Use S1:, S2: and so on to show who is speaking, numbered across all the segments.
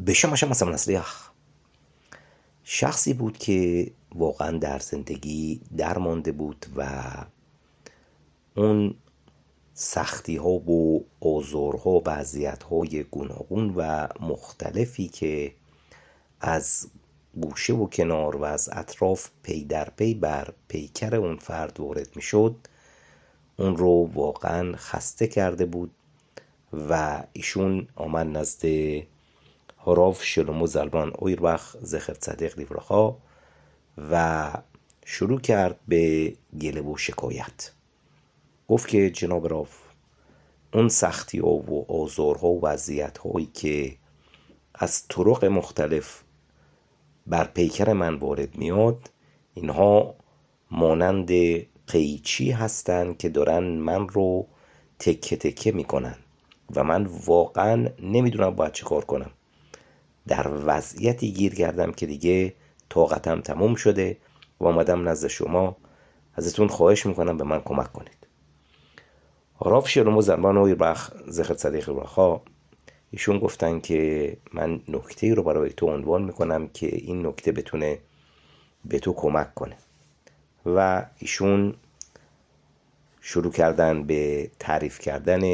S1: בשם شمس نصلیخ شخصی بود که واقعا در زندگی درمانده بود و اون سختی ها و آزارها و وضعیت های گوناگون و مختلفی که از گوشه و کنار و از اطراف پی در پی بر پیکر اون فرد وارد می شد اون رو واقعا خسته کرده بود و ایشون آمد نزد هراف شلومو زلمان اویربخ زخر صدیق لیورخا و شروع کرد به گله و شکایت. گفت که جناب راف، اون سختی ها و آزارها و وضعیت هایی که از طرق مختلف بر پیکر من وارد میاد، اینها مانند قیچی هستند که دارن من رو تکه تکه میکنن و من واقعا نمیدونم باید چه کار کنم. در وضعیتی گیر کردم که دیگه طاقتم تموم شده و آمدم نزد شما. ازتون خواهش میکنم به من کمک کنید. هراف شلومو زلمان اویربخ زخر صدیق لیورخا ایشون گفتن که من نکته‌ای رو برای تو عنوان میکنم که این نکته بتونه به تو کمک کنه و ایشون شروع کردن به تعریف کردن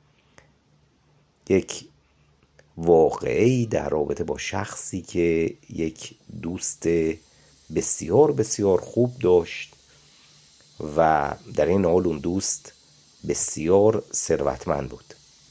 S1: یک واقعی در رابطه با شخصی که یک دوست بسیار بسیار خوب داشت و در این حال اون دوست بسیار ثروتمند بود.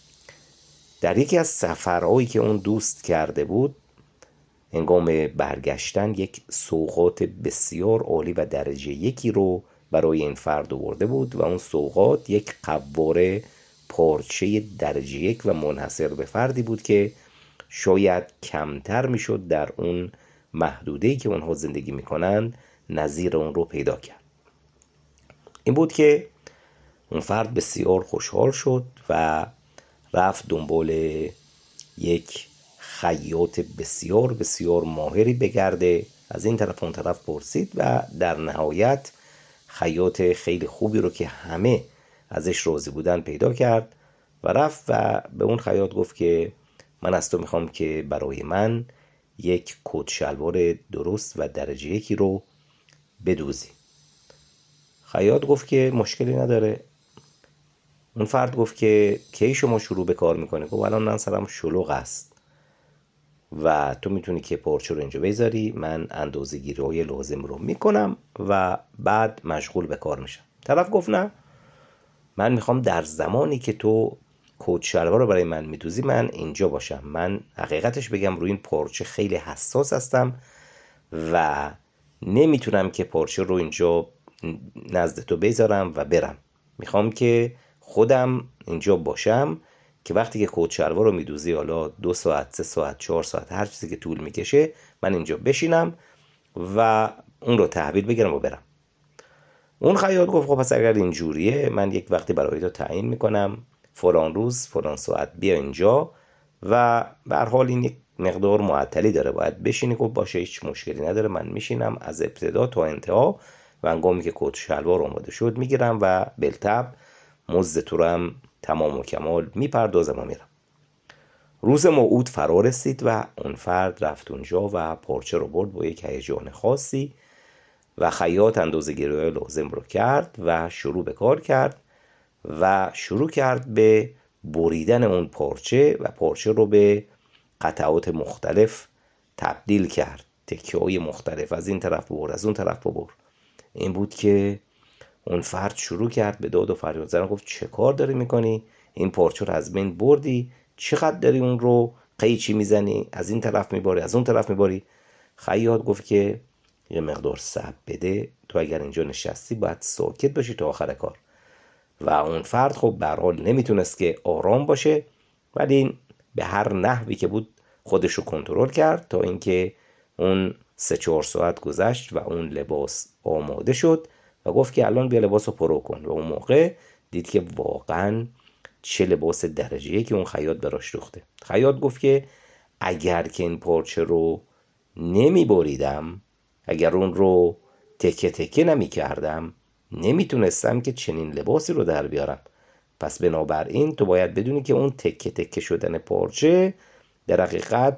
S1: در یکی از سفرهایی که اون دوست کرده بود، هنگام برگشتن یک سوغات بسیار عالی و درجه یکی رو برای این فرد آورده بود و اون سوغات یک قواره پارچه درجه یک و منحصر به فردی بود که شاید کمتر میشد در اون محدوده‌ای که اونها زندگی میکنند نظیر اون رو پیدا کرد. این بود که اون فرد بسیار خوشحال شد و رفت دنبال یک خیاط بسیار بسیار ماهری بگرده. از این طرف اون طرف پرسید و در نهایت خیاط خیلی خوبی رو که همه ازش راضی بودن پیدا کرد و رفت و به اون خیاط گفت که من از تو میخوام که برای من یک کت شلوار درست و درجه یکی رو بدوزی. خیاط گفت که مشکلی نداره. اون فرد گفت که کی شما شروع به کار میکنه؟ گفت الان من سرم شلوغ است و تو میتونی که پارچه رو اینجا بذاری، من اندازه گیری های لازم رو میکنم و بعد مشغول به کار میشم. طرف گفت نه، من میخوام در زمانی که تو کت شلوار رو برای من میدوزی من اینجا باشم. من حقیقتش بگم روی این پارچه خیلی حساس هستم و نمیتونم که پارچه رو اینجا نزد تو بذارم و برم. میخوام که خودم اینجا باشم که وقتی که کت شلوار رو میدوزی، حالا 2 ساعت 3 ساعت 4 ساعت هر چیزی که طول میکشه، من اینجا بشینم و اون رو تحویل بگیرم و برم. اون خیاط گفت خب پس اگر اینجوریه من یک وقتی برای تو تعیین میکنم، فلان روز فلان ساعت بیا اینجا و به هر حال این یک مقدار معطلی داره باید بشینی. گفت باشه هیچ مشکلی نداره، من میشینم از ابتدا تا انتها و هنگامی که کت شلوار آماده شد میگیرم و بالطبع مزد تو رو هم تمام و کمال میپردازم و میرم. روز موعود فرا رسید و اون فرد رفت اونجا و پارچه رو برد با یک هیجان خاصی و خیاط اندازه‌گیری لازم رو کرد و شروع به کار کرد و شروع کرد به بریدن اون پارچه و پارچه رو به قطعات مختلف تبدیل کرد، تکه‌های مختلف، از این طرف ببر از اون طرف ببر. این بود که اون فرد شروع کرد به داد و فریاد زدن. گفت چه کار داری میکنی؟ این پارچه رو از بین بردی، چقدر داری اون رو قیچی میزنی، از این طرف میباری از اون طرف میباری. خیاط گفت که یه مقدار صبر بده، تو اگر اینجا نشستی باید ساکت باشی تا آخر کار. و اون فرد خب به هر حال نمیتونست که آرام باشه، ولی به هر نحوی که بود خودش رو کنترل کرد تا اینکه اون 3-4 ساعت گذشت و اون لباس آماده شد و گفت که الان بیا لباس رو پرو کن. و اون موقع دید که واقعا چه لباس درجه‌ای که اون خیاط براش دوخته. خیاط گفت که اگر که این پارچه رو نمی بریدم، اگر اون رو تکه تکه نمی کردم، نمیتونستم که چنین لباسی رو در بیارم. پس بنابراین تو باید بدونی که اون تکه تکه شدن پارچه در حقیقت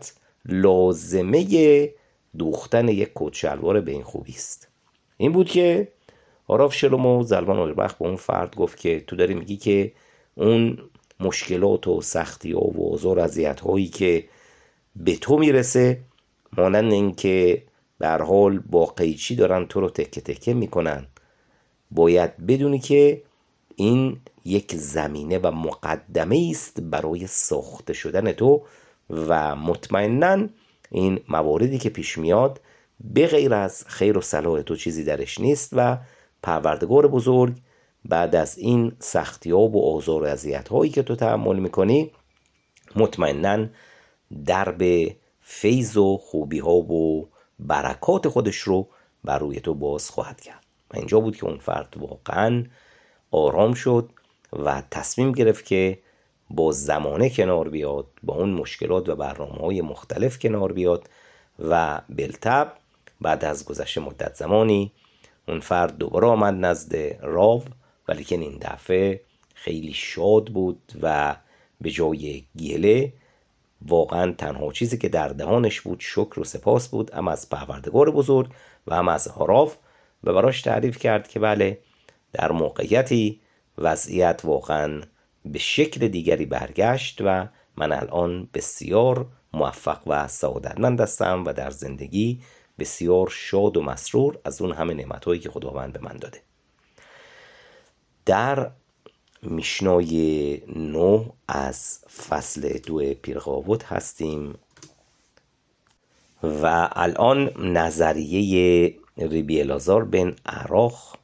S1: لازمه دوختن یک کت شلوار به این خوبی است. این بود که آراف شلومو زلمان آذربخت به اون فرد گفت که تو داری میگی که اون مشکلات و سختی ها و آزار و اذیت هایی که به تو میرسه، مانند این که به هر حال با قیچی دارن تو رو تکه تکه میکنن، باید بدونی که این یک زمینه و مقدمه است برای ساخته شدن تو و مطمئناً این مواردی که پیش میاد به غیر از خیر و صلاح تو چیزی درش نیست و پروردگار بزرگ بعد از این سختی‌ها و آزار و اذیت‌هایی که تو تحمل میکنی مطمئناً درب فیض و خوبی‌ها و برکات خودش رو بر روی تو باز خواهد کرد. و اینجا بود که اون فرد واقعاً آرام شد و تصمیم گرفت که با زمانه کنار بیاد، با اون مشکلات و برنامه‌های مختلف کنار بیاد و بالطبع بعد از گذشت مدت زمانی اون فرد دوباره آمد نزد راو، ولی که این دفعه خیلی شاد بود و به جای گله واقعا تنها چیزی که در دهانش بود شکر و سپاس بود، هم از پروردگار بزرگ و هم از آراف، و براش تعریف کرد که بله در موقعیتی وضعیت واقعا به شکل دیگری برگشت و من الان بسیار موفق و سعادتمند هستم و در زندگی بسیار شاد و مسرور از اون همه نعمت‌هایی که خداوند به من داده. در میشنای 9 از فصل 2 پیرقاوت هستیم و الان نظریه ربی العازر بن عراخ،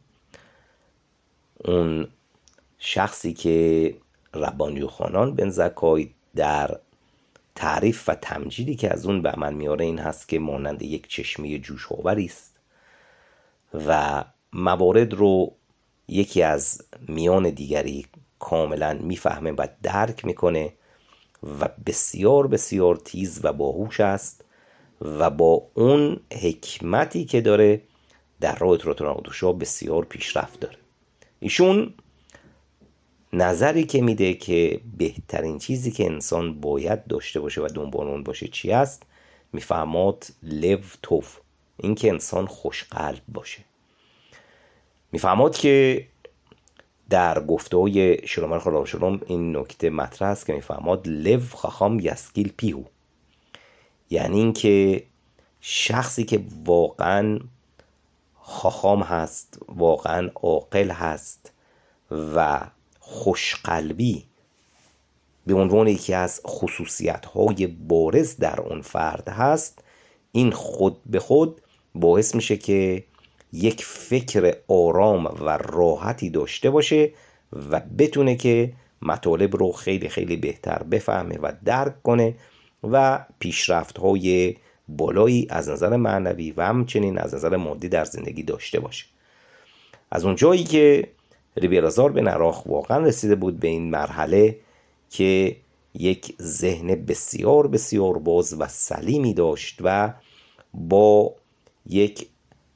S1: اون شخصی که ربان یوحنان بن زکای در تعریف و تمجیدی که از اون به عمل میاره این هست که مانند یک چشمه جوش‌آوری است و موارد رو یکی از میان دیگری کاملا میفهمه و درک میکنه و بسیار بسیار تیز و باهوش است و با اون حکمتی که داره در راه تراتورانوتوشا بسیار پیشرفت داره. ایشون نظری که میده که بهترین چیزی که انسان باید داشته باشه و دنبال اون باشه چی است، میفهماد لو توف، این که انسان خوشقلب باشه. میفهماد که در گفته‌های شلومر خدا شلوم این نکته مطرح است که میفهماد لو خخام یسکیل پیهو، یعنی این که شخصی که واقعا خخام هست، واقعا عاقل هست و خوشقلبی به عنوان یکی از خصوصیت‌های بارز در اون فرد هست، این خود به خود باعث میشه که یک فکر آرام و راحتی داشته باشه و بتونه که مطالب رو خیلی خیلی بهتر بفهمه و درک کنه و پیشرفت‌های بالایی از نظر معنوی و همچنین از نظر مادی در زندگی داشته باشه. از اون جایی که ربی العازر بن عراخ واقعا رسیده بود به این مرحله که یک ذهن بسیار بسیار باز و سلیمی داشت و با یک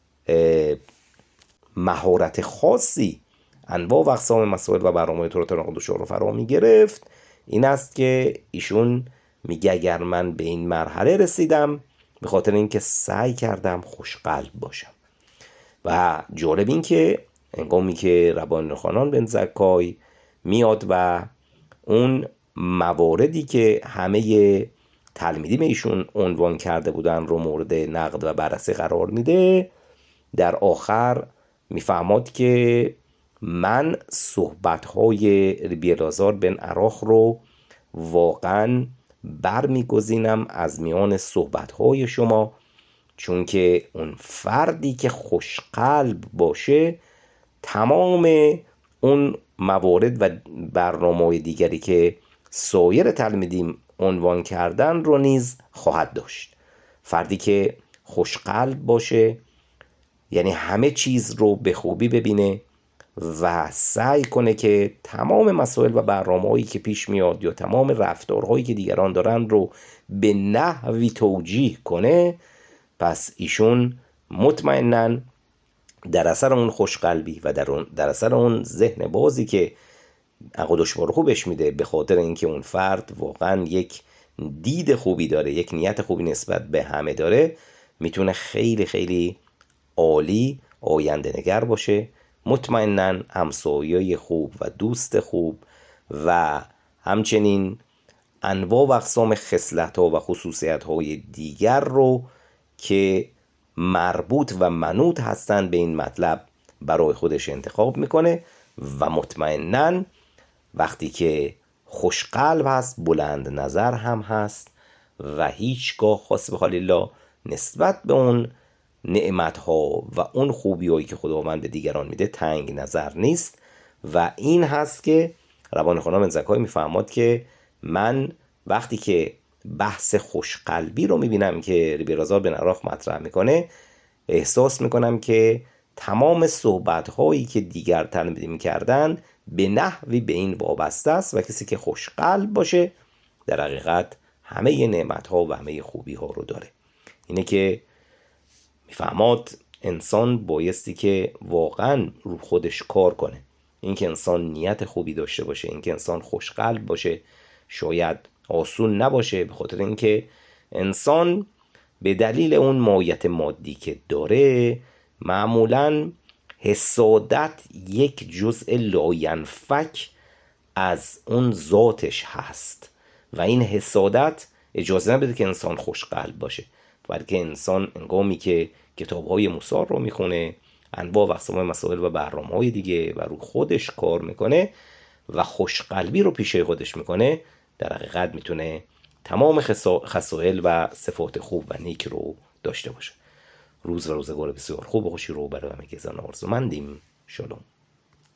S1: مهارت خاصی انواع و اقسام مسائل و برنامه‌های تراتورانوتوشا رو فرا می گرفت، این است که ایشون میگه اگر من به این مرحله رسیدم به خاطر اینکه سعی کردم خوشقلب باشم. و جالب این که هنگامی که ربان یوحنان بن زکای میاد و اون مواردی که همه تلمیدین ایشون عنوان کرده بودن رو مورد نقد و بررسی قرار میده، در آخر میفهمد که من صحبت‌های ربی العازر بن عراخ رو واقعاً برمیگزینم از میان صحبت‌های شما، چون که اون فردی که خوشقلب باشه تمام اون موارد و برنامه‌های دیگری که سایر تلمیدین عنوان کردن رو نیز خواهد داشت. فردی که خوشقلب باشه یعنی همه چیز رو به خوبی ببینه و سعی کنه که تمام مسائل و برنامه‌هایی که پیش میاد یا تمام رفتارهایی که دیگران دارن رو به نحوی توجیه کنه، پس ایشون مطمئناً در اثر اون خوشقلبی و در اثر اون ذهن بازی که عقدش بارو خوبش میده، به خاطر اینکه اون فرد واقعاً یک دید خوبی داره، یک نیت خوبی نسبت به همه داره، میتونه خیلی خیلی عالی آینده نگر باشه. مطمئناً همسایه خوب و دوست خوب و همچنین انواع و اقسام خصلت‌ها و خصوصیت‌های دیگر رو که مربوط و منوط هستن به این مطلب برای خودش انتخاب میکنه و مطمئناً وقتی که خوشقلب هست بلند نظر هم هست و هیچگاه خاص به خالی الله نسبت به اون نعمت‌ها و اون خوبی‌هایی که خداوند به دیگران میده تنگ نظر نیست. و این هست که روان خانم زکایی میفهمد که من وقتی که بحث خوشقلبی رو میبینم که ربی رضا بن عراق مطرح میکنه، احساس میکنم که تمام صحبت‌هایی که دیگر تلمید میکردن به نحوی به این وابسته است و کسی که خوشقلب باشه در حقیقت همه نعمت‌ها و همه خوبی‌ها رو داره. اینه که میفهماد انسان بایستی که واقعا رو خودش کار کنه. این که انسان نیت خوبی داشته باشه، این که انسان خوشقلب باشه شاید آسون نباشه، به خاطر اینکه انسان به دلیل اون مایت مادی که داره معمولاً حسادت یک جزء لاینفک از اون ذاتش هست و این حسادت اجازه نمیده که انسان خوشقلب باشه، بلکه انسان انگامی که کتاب‌های موسی رو میخونه، انواع و اقسام مسائل و برنامه‌های دیگه و رو خودش کار میکنه و خوشقلبی رو پیشه خودش میکنه، در حقیقت میتونه تمام خصائل و صفات خوب و نیک رو داشته باشه. روز و روزگار بسیار خوب و خوشی رو برای همه کسان آرزومندیم. شالوم.